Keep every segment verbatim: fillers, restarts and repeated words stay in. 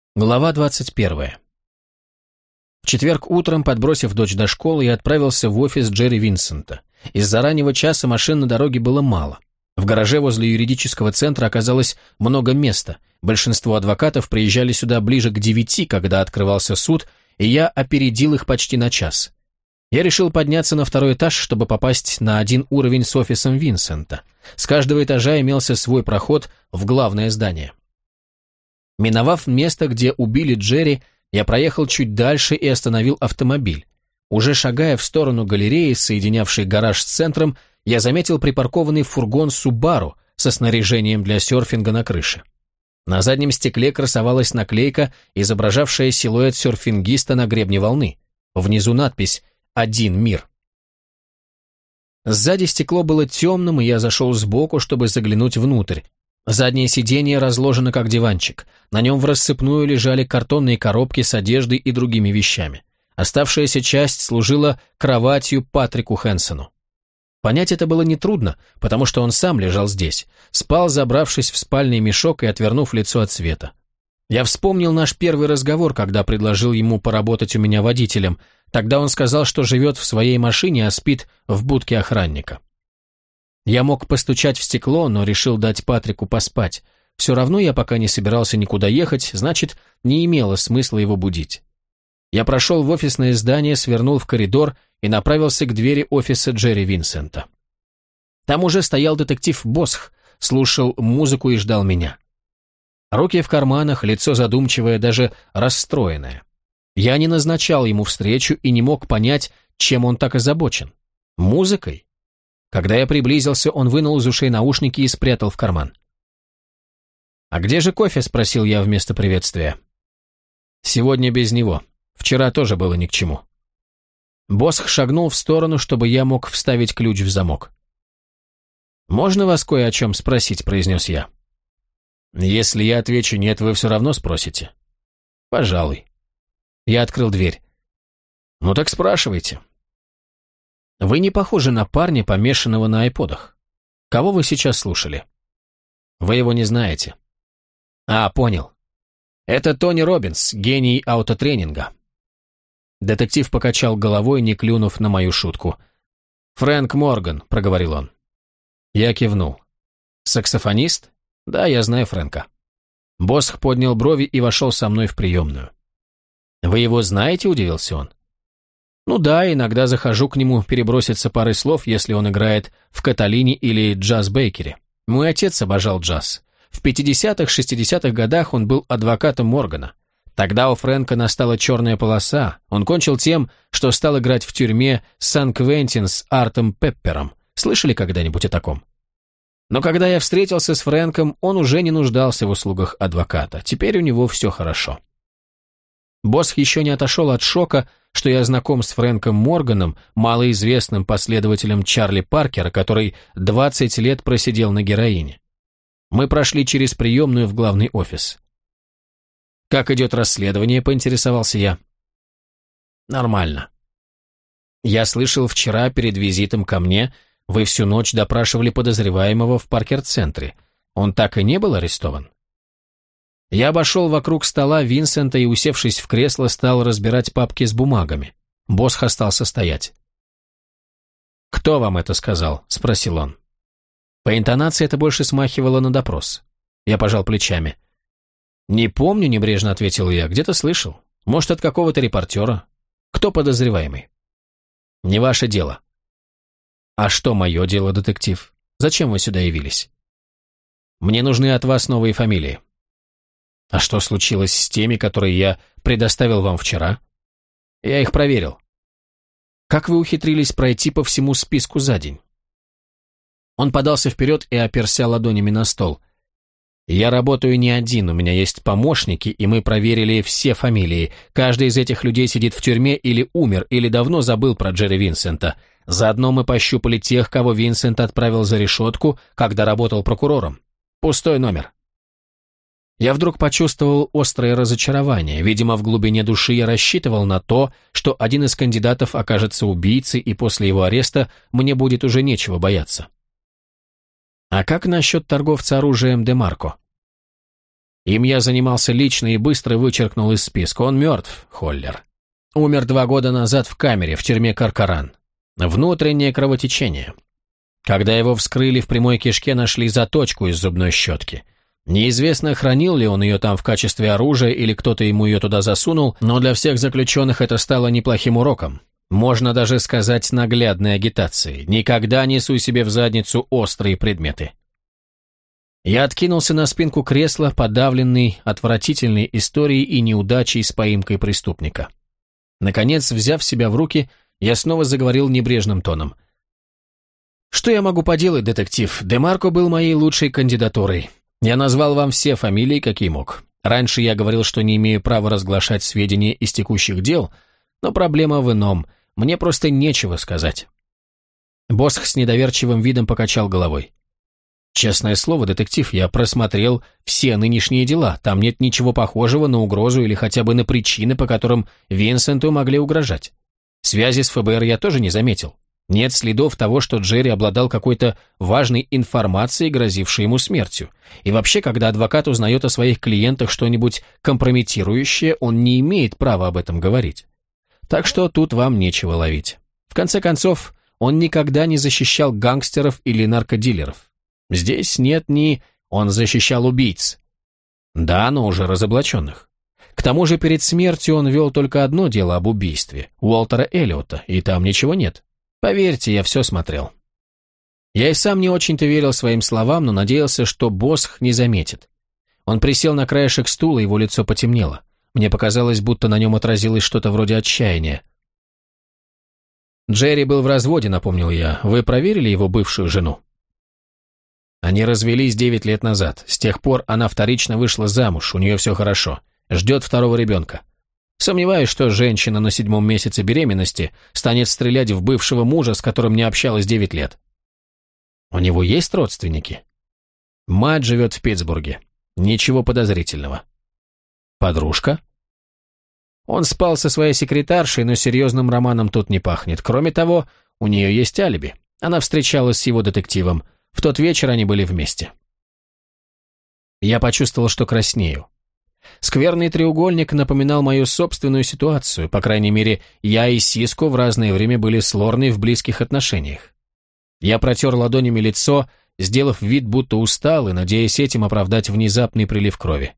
Глава двадцать первая. В четверг утром, подбросив дочь до школы, я отправился в офис Джерри Винсента. Из-за раннего часа машин на дороге было мало. В гараже возле юридического центра оказалось много места. Большинство адвокатов приезжали сюда ближе к девяти, когда открывался суд, и я опередил их почти на час. Я решил подняться на второй этаж, чтобы попасть на один уровень с офисом Винсента. С каждого этажа имелся свой проход в главное здание. Миновав место, где убили Джерри, я проехал чуть дальше и остановил автомобиль. Уже шагая в сторону галереи, соединявшей гараж с центром, я заметил припаркованный фургон Subaru со снаряжением для серфинга на крыше. На заднем стекле красовалась наклейка, изображавшая силуэт серфингиста на гребне волны. Внизу надпись «Один мир». Сзади стекло было темным, и я зашел сбоку, чтобы заглянуть внутрь. Заднее сиденье разложено как диванчик. На нем в рассыпную лежали картонные коробки с одеждой и другими вещами. Оставшаяся часть служила кроватью Патрику Хэнсону. Понять это было нетрудно, потому что он сам лежал здесь, спал, забравшись в спальный мешок и отвернув лицо от света. Я вспомнил наш первый разговор, когда предложил ему поработать у меня водителем. Тогда он сказал, что живет в своей машине, а спит в будке охранника. Я мог постучать в стекло, но решил дать Патрику поспать. Все равно я пока не собирался никуда ехать, значит, не имело смысла его будить. Я прошел в офисное здание, свернул в коридор и направился к двери офиса Джерри Винсента. Там уже стоял детектив Босх, слушал музыку и ждал меня. Руки в карманах, лицо задумчивое, даже расстроенное. Я не назначал ему встречу и не мог понять, чем он так озабочен. Музыкой? Когда я приблизился, он вынул из ушей наушники и спрятал в карман. «А где же кофе?» – спросил я вместо приветствия. «Сегодня без него. Вчера тоже было ни к чему». Босх шагнул в сторону, чтобы я мог вставить ключ в замок. «Можно вас кое о чем спросить?» – произнес я. «Если я отвечу «нет», вы все равно спросите?» «Пожалуй». Я открыл дверь. «Ну так спрашивайте». «Вы не похожи на парня, помешанного на айподах. Кого вы сейчас слушали?» «Вы его не знаете». «А, понял. Это Тони Роббинс, гений аутотренинга». Детектив покачал головой, не клюнув на мою шутку. «Фрэнк Морган», — проговорил он. Я кивнул. «Саксофонист? Да, я знаю Фрэнка». Босх поднял брови и вошел со мной в приемную. «Вы его знаете?» — удивился он. «Ну да, иногда захожу к нему переброситься парой слов, если он играет в Каталине или Джаз-Бейкере. Мой отец обожал джаз. В пятидесятых-шестидесятых годах он был адвокатом Моргана. Тогда у Фрэнка настала черная полоса. Он кончил тем, что стал играть в тюрьме Сан-Квентин с Артом Пеппером. Слышали когда-нибудь о таком? Но когда я встретился с Фрэнком, он уже не нуждался в услугах адвоката. Теперь у него все хорошо». Босх еще не отошел от шока, что я знаком с Фрэнком Морганом, малоизвестным последователем Чарли Паркера, который двадцать лет просидел на героине. Мы прошли через приемную в главный офис. «Как идет расследование?» – поинтересовался я. «Нормально. Я слышал, вчера перед визитом ко мне вы всю ночь допрашивали подозреваемого в Паркер-центре. Он так и не был арестован?» Я обошел вокруг стола Винсента и, усевшись в кресло, стал разбирать папки с бумагами. Босх остался стоять. «Кто вам это сказал?» – спросил он. По интонации это больше смахивало на допрос. Я пожал плечами. «Не помню», – небрежно ответил я, – «где-то слышал. Может, от какого-то репортера. Кто подозреваемый?» «Не ваше дело». «А что мое дело, детектив? Зачем вы сюда явились?» «Мне нужны от вас новые фамилии». «А что случилось с теми, которые я предоставил вам вчера?» «Я их проверил». «Как вы ухитрились пройти по всему списку за день?» Он подался вперед и оперся ладонями на стол. «Я работаю не один, у меня есть помощники, и мы проверили все фамилии. Каждый из этих людей сидит в тюрьме или умер, или давно забыл про Джерри Винсента. Заодно мы пощупали тех, кого Винсент отправил за решетку, когда работал прокурором. Пустой номер». Я вдруг почувствовал острое разочарование. Видимо, в глубине души я рассчитывал на то, что один из кандидатов окажется убийцей, и после его ареста мне будет уже нечего бояться. «А как насчет торговца оружием Демарко?» Им я занимался лично и быстро вычеркнул из списка. Он мертв, Холлер. Умер два года назад в камере, в тюрьме Каркаран. Внутреннее кровотечение. Когда его вскрыли, в прямой кишке нашли заточку из зубной щетки. Неизвестно, хранил ли он ее там в качестве оружия или кто-то ему ее туда засунул, но для всех заключенных это стало неплохим уроком. Можно даже сказать наглядной агитацией. Никогда не суй себе в задницу острые предметы. Я откинулся на спинку кресла, подавленный отвратительной историей и неудачей с поимкой преступника. Наконец, взяв себя в руки, я снова заговорил небрежным тоном. «Что я могу поделать, детектив? Демарко был моей лучшей кандидатурой. Я назвал вам все фамилии, какие мог. Раньше я говорил, что не имею права разглашать сведения из текущих дел, но проблема в ином. Мне просто нечего сказать». Босх с недоверчивым видом покачал головой. «Честное слово, детектив, я просмотрел все нынешние дела. Там нет ничего похожего на угрозу или хотя бы на причины, по которым Винсенту могли угрожать. Связи с ФБР я тоже не заметил. Нет следов того, что Джерри обладал какой-то важной информацией, грозившей ему смертью. И вообще, когда адвокат узнает о своих клиентах что-нибудь компрометирующее, он не имеет права об этом говорить. Так что тут вам нечего ловить. В конце концов, он никогда не защищал гангстеров или наркодилеров. Здесь нет ни... Он защищал убийц. Да, но уже разоблаченных. К тому же перед смертью он вел только одно дело об убийстве, Уолтера Эллиота, и там ничего нет. Поверьте, я все смотрел. Я и сам не очень-то верил своим словам, но надеялся, что Босх не заметит. Он присел на краешек стула, его лицо потемнело. Мне показалось, будто на нем отразилось что-то вроде отчаяния. «Джерри был в разводе», — напомнил я. «Вы проверили его бывшую жену?» Они развелись девять лет назад. С тех пор она вторично вышла замуж, у нее все хорошо. Ждет второго ребенка. Сомневаюсь, что женщина на седьмом месяце беременности станет стрелять в бывшего мужа, с которым не общалась девять лет. У него есть родственники? Мать живет в Питтсбурге. Ничего подозрительного. Подружка? Он спал со своей секретаршей, но серьезным романом тут не пахнет. Кроме того, у нее есть алиби. Она встречалась с его детективом. В тот вечер они были вместе. Я почувствовал, что краснею. Скверный треугольник напоминал мою собственную ситуацию. По крайней мере, я и Сиско в разное время были с Лорной в близких отношениях. Я протер ладонями лицо, сделав вид, будто устал, и надеясь этим оправдать внезапный прилив крови.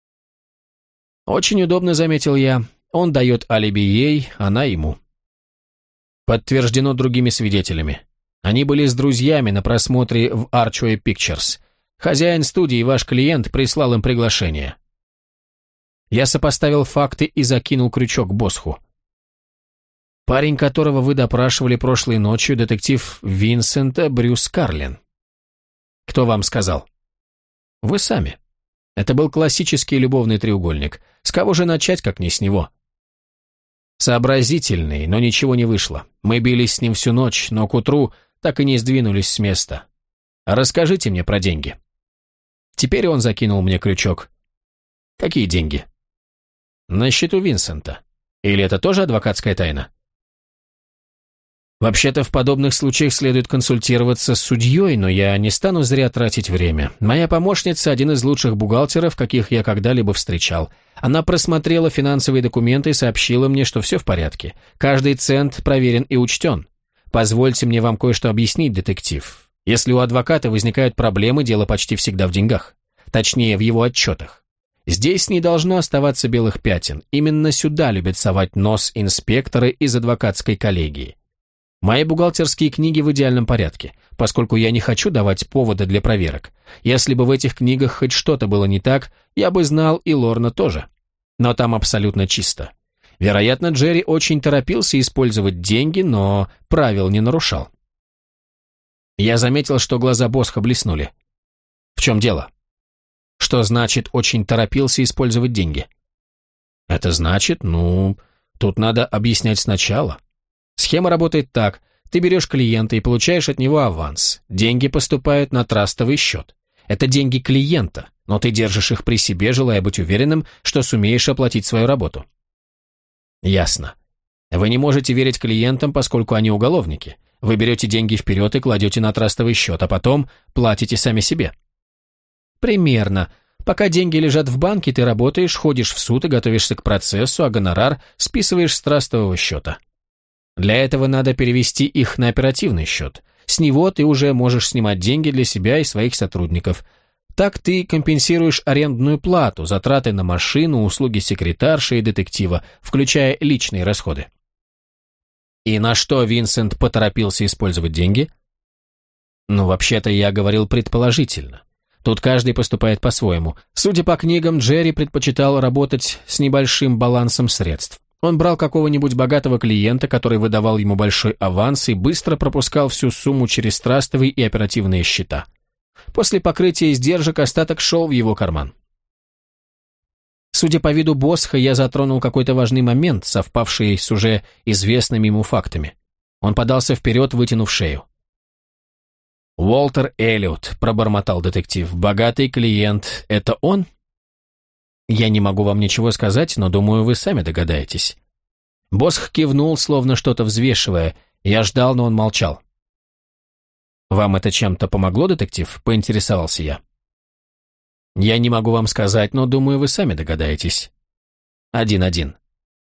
Очень удобно, заметил я. Он дает алиби ей, она ему. Подтверждено другими свидетелями. Они были с друзьями на просмотре в Archway Pictures. Хозяин студии, ваш клиент, прислал им приглашение. Я сопоставил факты и закинул крючок к Босху. Парень, которого вы допрашивали прошлой ночью, детектив Винсента Брюс Карлин. Кто вам сказал? Вы сами. Это был классический любовный треугольник. С кого же начать, как не с него? Сообразительный, но ничего не вышло. Мы бились с ним всю ночь, но к утру так и не сдвинулись с места. Расскажите мне про деньги. Теперь он закинул мне крючок. Какие деньги? На счету Винсента. Или это тоже адвокатская тайна? Вообще-то в подобных случаях следует консультироваться с судьей, но я не стану зря тратить время. Моя помощница – один из лучших бухгалтеров, каких я когда-либо встречал. Она просмотрела финансовые документы и сообщила мне, что все в порядке. Каждый цент проверен и учтен. Позвольте мне вам кое-что объяснить, детектив. Если у адвоката возникают проблемы, дело почти всегда в деньгах. Точнее, в его отчетах. Здесь не должно оставаться белых пятен. Именно сюда любят совать нос инспекторы из адвокатской коллегии. Мои бухгалтерские книги в идеальном порядке, поскольку я не хочу давать повода для проверок. Если бы в этих книгах хоть что-то было не так, я бы знал, и Лорна тоже. Но там абсолютно чисто. Вероятно, Джерри очень торопился использовать деньги, но правил не нарушал. Я заметил, что глаза Босха блеснули. В чем дело? Что значит «очень торопился использовать деньги»? Это значит, ну, тут надо объяснять сначала. Схема работает так. Ты берешь клиента и получаешь от него аванс. Деньги поступают на трастовый счет. Это деньги клиента, но ты держишь их при себе, желая быть уверенным, что сумеешь оплатить свою работу. Ясно. Вы не можете верить клиентам, поскольку они уголовники. Вы берете деньги вперед и кладете на трастовый счет, а потом платите сами себе. Примерно. Пока деньги лежат в банке, ты работаешь, ходишь в суд и готовишься к процессу, а гонорар списываешь с трастового счета. Для этого надо перевести их на оперативный счет. С него ты уже можешь снимать деньги для себя и своих сотрудников. Так ты компенсируешь арендную плату, затраты на машину, услуги секретарши и детектива, включая личные расходы. И на что Винсент поторопился использовать деньги? Ну, вообще-то я говорил предположительно. Тут каждый поступает по-своему. Судя по книгам, Джерри предпочитал работать с небольшим балансом средств. Он брал какого-нибудь богатого клиента, который выдавал ему большой аванс и быстро пропускал всю сумму через трастовые и оперативные счета. После покрытия издержек остаток шел в его карман. Судя по виду Босха, я затронул какой-то важный момент, совпавший с уже известными ему фактами. Он подался вперед, вытянув шею. «Уолтер Эллиот», — пробормотал детектив, — «богатый клиент. Это он?» «Я не могу вам ничего сказать, но, думаю, вы сами догадаетесь». Босх кивнул, словно что-то взвешивая. Я ждал, но он молчал. «Вам это чем-то помогло, детектив?» — поинтересовался я. «Я не могу вам сказать, но, думаю, вы сами догадаетесь». «Один-один».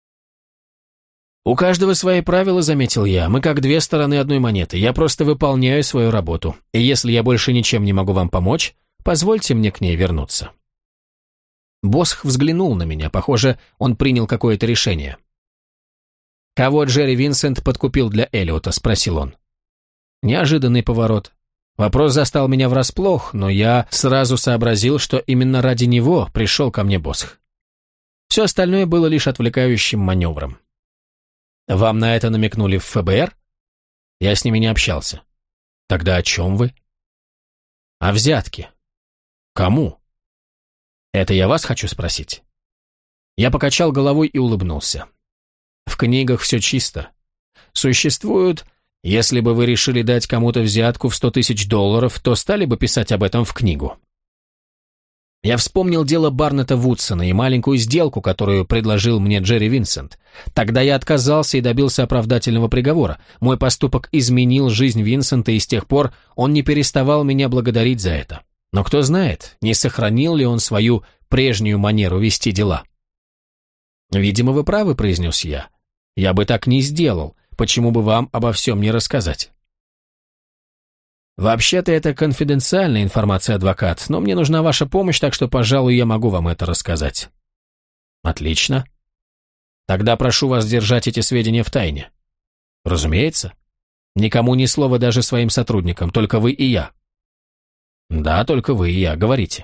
«У каждого свои правила», — заметил я. «Мы как две стороны одной монеты. Я просто выполняю свою работу. И если я больше ничем не могу вам помочь, позвольте мне к ней вернуться». Босх взглянул на меня. Похоже, он принял какое-то решение. «Кого Джерри Винсент подкупил для Эллиота?» — спросил он. Неожиданный поворот. Вопрос застал меня врасплох, но я сразу сообразил, что именно ради него пришел ко мне Босх. Все остальное было лишь отвлекающим маневром. «Вам на это намекнули в эф бэ эр?» «Я с ними не общался». «Тогда о чем вы?» «О взятке». «Кому?» «Это я вас хочу спросить». Я покачал головой и улыбнулся. «В книгах все чисто. Существуют... Если бы вы решили дать кому-то взятку в сто тысяч долларов, то стали бы писать об этом в книгу». Я вспомнил дело Барнета Вудсона и маленькую сделку, которую предложил мне Джерри Винсент. Тогда я отказался и добился оправдательного приговора. Мой поступок изменил жизнь Винсента, и с тех пор он не переставал меня благодарить за это. Но кто знает, не сохранил ли он свою прежнюю манеру вести дела. «Видимо, вы правы», — произнес я. «Я бы так не сделал. Почему бы вам обо всем не рассказать?» «Вообще-то это конфиденциальная информация, адвокат, но мне нужна ваша помощь, так что, пожалуй, я могу вам это рассказать». «Отлично. Тогда прошу вас держать эти сведения в тайне». «Разумеется. Никому ни слова, даже своим сотрудникам, только вы и я». «Да, только вы и я. Говорите».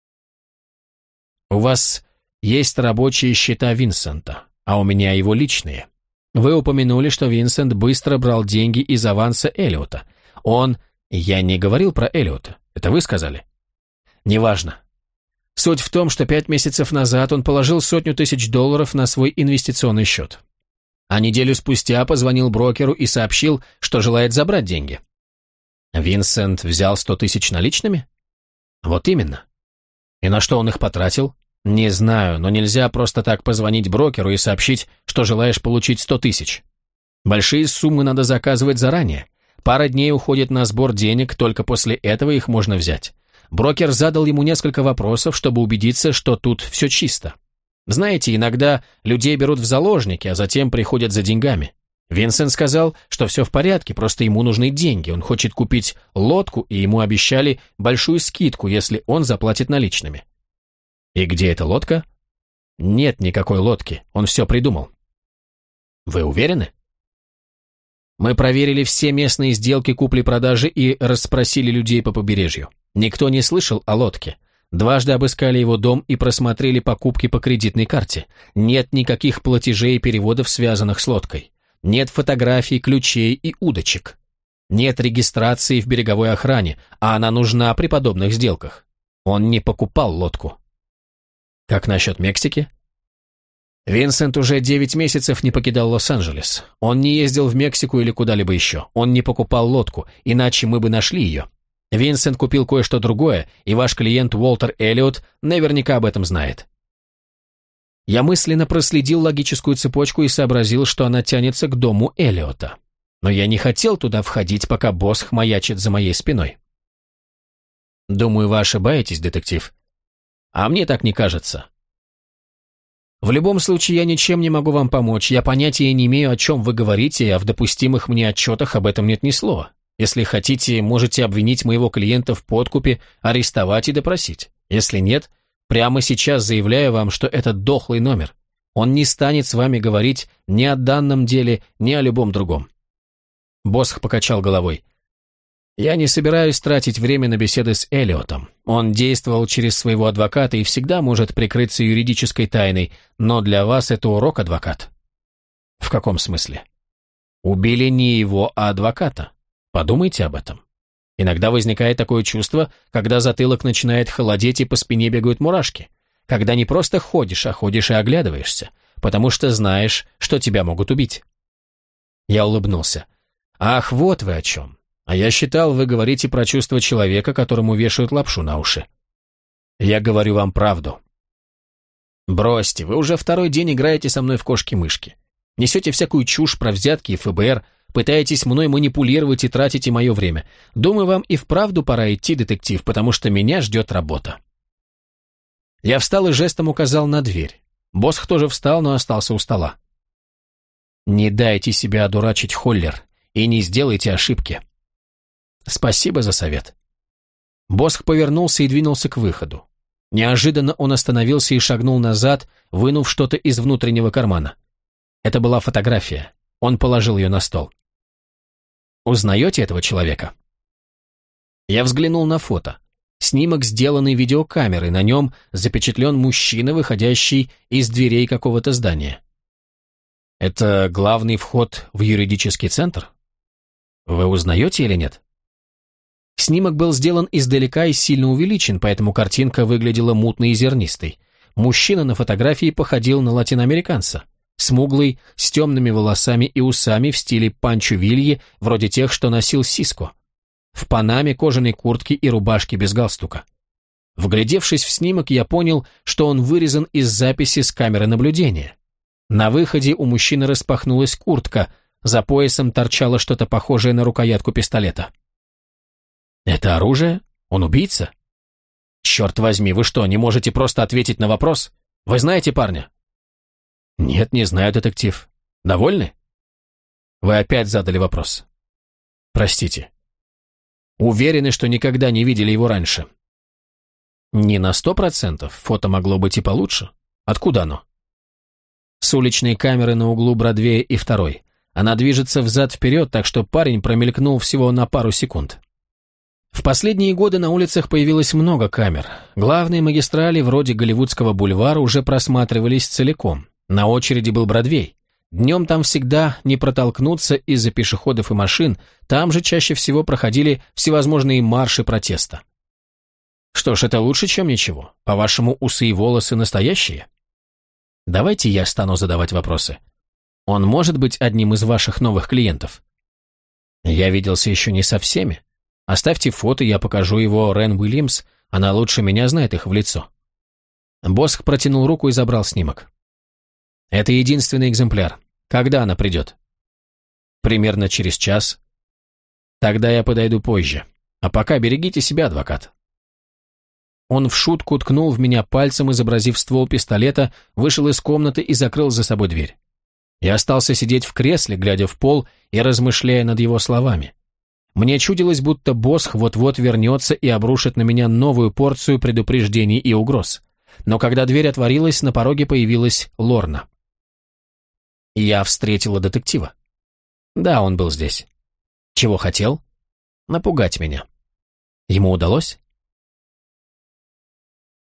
«У вас есть рабочие счета Винсента, а у меня его личные. Вы упомянули, что Винсент быстро брал деньги из аванса Эллиота. Он... Я не говорил про Эллиота. Это вы сказали?» «Неважно. Суть в том, что пять месяцев назад он положил сотню тысяч долларов на свой инвестиционный счет. А неделю спустя позвонил брокеру и сообщил, что желает забрать деньги». «Винсент взял сто тысяч наличными?» «Вот именно. И на что он их потратил?» «Не знаю, но нельзя просто так позвонить брокеру и сообщить, что желаешь получить сто тысяч. Большие суммы надо заказывать заранее. Пара дней уходит на сбор денег, только после этого их можно взять. Брокер задал ему несколько вопросов, чтобы убедиться, что тут все чисто. Знаете, иногда людей берут в заложники, а затем приходят за деньгами. Винсент сказал, что все в порядке, просто ему нужны деньги, он хочет купить лодку, и ему обещали большую скидку, если он заплатит наличными». «И где эта лодка?» «Нет никакой лодки, он все придумал». «Вы уверены?» «Мы проверили все местные сделки купли-продажи и расспросили людей по побережью. Никто не слышал о лодке. Дважды обыскали его дом и просмотрели покупки по кредитной карте. Нет никаких платежей и переводов, связанных с лодкой. Нет фотографий, ключей и удочек. Нет регистрации в береговой охране, а она нужна при подобных сделках. Он не покупал лодку». «Как насчет Мексики?» «Винсент уже девять месяцев не покидал Лос-Анджелес. Он не ездил в Мексику или куда-либо еще. Он не покупал лодку, иначе мы бы нашли ее. Винсент купил кое-что другое, и ваш клиент Уолтер Эллиот наверняка об этом знает». Я мысленно проследил логическую цепочку и сообразил, что она тянется к дому Эллиота. Но я не хотел туда входить, пока Босх маячит за моей спиной. «Думаю, вы ошибаетесь, детектив». А мне так не кажется. В любом случае, я ничем не могу вам помочь. Я понятия не имею, о чем вы говорите, а в допустимых мне отчетах об этом нет ни слова. Если хотите, можете обвинить моего клиента в подкупе, арестовать и допросить. Если нет, прямо сейчас заявляю вам, что это дохлый номер. Он не станет с вами говорить ни о данном деле, ни о любом другом. Босх покачал головой. Я не собираюсь тратить время на беседы с Эллиотом. Он действовал через своего адвоката и всегда может прикрыться юридической тайной, но для вас это урок, адвокат. В каком смысле? Убили не его, а адвоката. Подумайте об этом. Иногда возникает такое чувство, когда затылок начинает холодеть и по спине бегают мурашки. Когда не просто ходишь, а ходишь и оглядываешься, потому что знаешь, что тебя могут убить. Я улыбнулся. Ах, вот вы о чем. А я считал, вы говорите про чувство человека, которому вешают лапшу на уши. Я говорю вам правду. Бросьте, вы уже второй день играете со мной в кошки-мышки. Несете всякую чушь про взятки и эф бэ эр, пытаетесь мной манипулировать и тратите мое время. Думаю, вам и вправду пора идти, детектив, потому что меня ждет работа. Я встал и жестом указал на дверь. Босх тоже встал, но остался у стола. Не дайте себя одурачить, Холлер, и не сделайте ошибки. Спасибо за совет. Босх повернулся и двинулся к выходу. Неожиданно он остановился и шагнул назад, вынув что-то из внутреннего кармана. Это была фотография. Он положил ее на стол. Узнаете этого человека? Я взглянул на фото. Снимок, сделанный видеокамерой, на нем запечатлен мужчина, выходящий из дверей какого-то здания. Это главный вход в юридический центр? Вы узнаете или нет? Снимок был сделан издалека и сильно увеличен, поэтому картинка выглядела мутной и зернистой. Мужчина на фотографии походил на латиноамериканца. Смуглый, с темными волосами и усами в стиле Панчо Вильи, вроде тех, что носил Сиско. В панаме, кожаной куртке и рубашке без галстука. Вглядевшись в снимок, я понял, что он вырезан из записи с камеры наблюдения. На выходе у мужчины распахнулась куртка, за поясом торчало что-то похожее на рукоятку пистолета. «Это оружие? Он убийца?» «Черт возьми, вы что, не можете просто ответить на вопрос? Вы знаете парня?» «Нет, не знаю, детектив. Довольны?» «Вы опять задали вопрос. Простите. Уверены, что никогда не видели его раньше?» «Не на сто процентов. Фото могло быть и получше. Откуда оно?» «С уличной камеры на углу Бродвея и второй. Она движется взад-вперед, так что парень промелькнул всего на пару секунд». В последние годы на улицах появилось много камер. Главные магистрали, вроде Голливудского бульвара, уже просматривались целиком. На очереди был Бродвей. Днем там всегда не протолкнуться из-за пешеходов и машин, там же чаще всего проходили всевозможные марши протеста. Что ж, это лучше, чем ничего. По-вашему, усы и волосы настоящие? Давайте я стану задавать вопросы. Он может быть одним из ваших новых клиентов? Я виделся еще не со всеми. Оставьте фото, я покажу его Рен Уильямс, она лучше меня знает их в лицо. Босх протянул руку и забрал снимок. Это единственный экземпляр. Когда она придет? Примерно через час. Тогда я подойду позже. А пока берегите себя, адвокат. Он в шутку ткнул в меня пальцем, изобразив ствол пистолета, вышел из комнаты и закрыл за собой дверь. Я остался сидеть в кресле, глядя в пол и размышляя над его словами. Мне чудилось, будто Босх вот-вот вернется и обрушит на меня новую порцию предупреждений и угроз. Но когда дверь отворилась, на пороге появилась Лорна. Я встретила детектива. Да, он был здесь. Чего хотел? Напугать меня. Ему удалось?